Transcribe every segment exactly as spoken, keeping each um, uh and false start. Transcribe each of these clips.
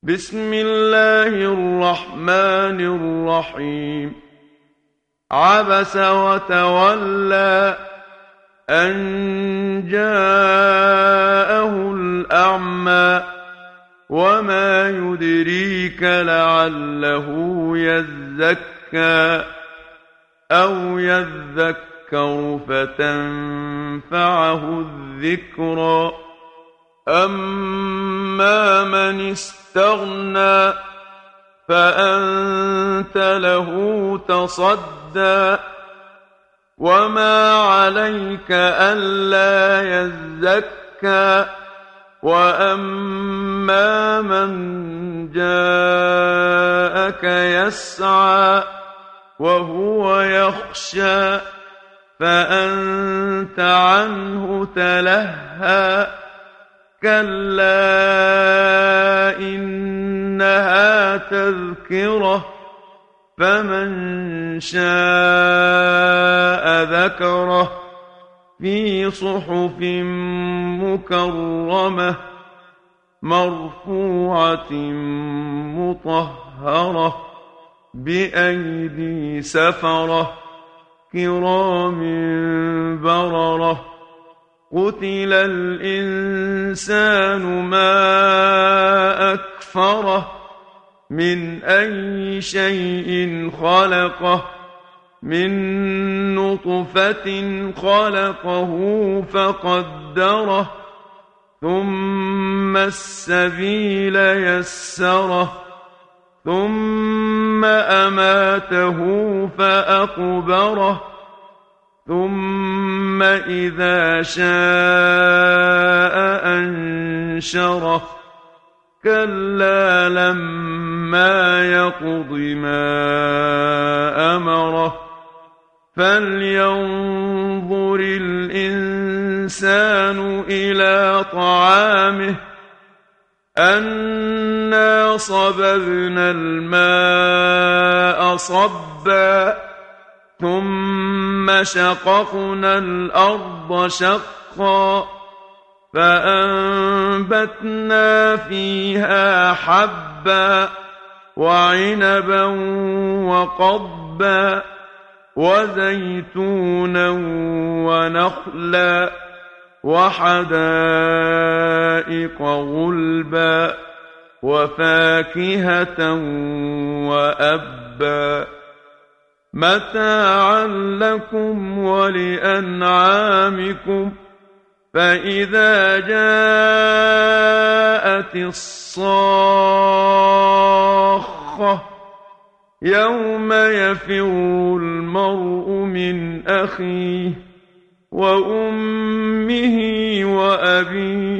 بسم الله الرحمن الرحيم. عبس وتولى أن جاءه الأعمى وما يدريك لعله يزكى أو يذكر فتنفعه الذكرى. أما من استغنى فأنت له تصدى وما عليك ألا يزكى. وأما من جاءك يسعى وهو يخشى فأنت عنه تلهى. كلا إنها تذكرة فمن شاء ذكره في صحف مكرمة مرفوعة مطهرة بأيدي سفرة كرام بررة. قتل الإنسان ما أكفره من أي شيء خلقه من نطفة خلقه فقدره ثم السبيل يسره ثم أماته فأقبره ثم إذا شاء أنشره. كلا لما يقض ما أمره فلينظر الإنسان إلى طعامه أنا صببنا الماء صبا ثم شققنا الأرض شقا فأنبتنا فيها حبا وعنبا وقضبا وزيتونا ونخلا وحدائق غلبا وفاكهة وأبا متاعا لكم ولأنعامكم. فإذا جاءت الصاخة يوم يفر المرء من أخيه وأمه وأبيه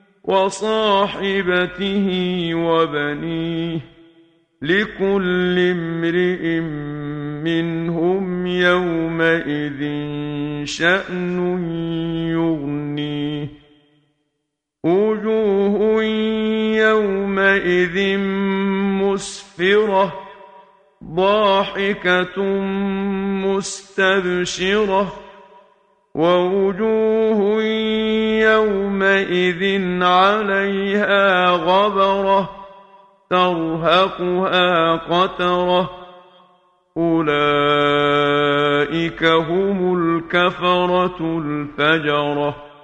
وصاحبته وبنيه لكل امرئ منهم يومئذ شأن يغنيه. وجوه يومئذ مسفرة ضاحكة مستبشرة ووجوه يومئذ عليها غبرة ترهقها قترة أولئك هم الكفرة الفجرة.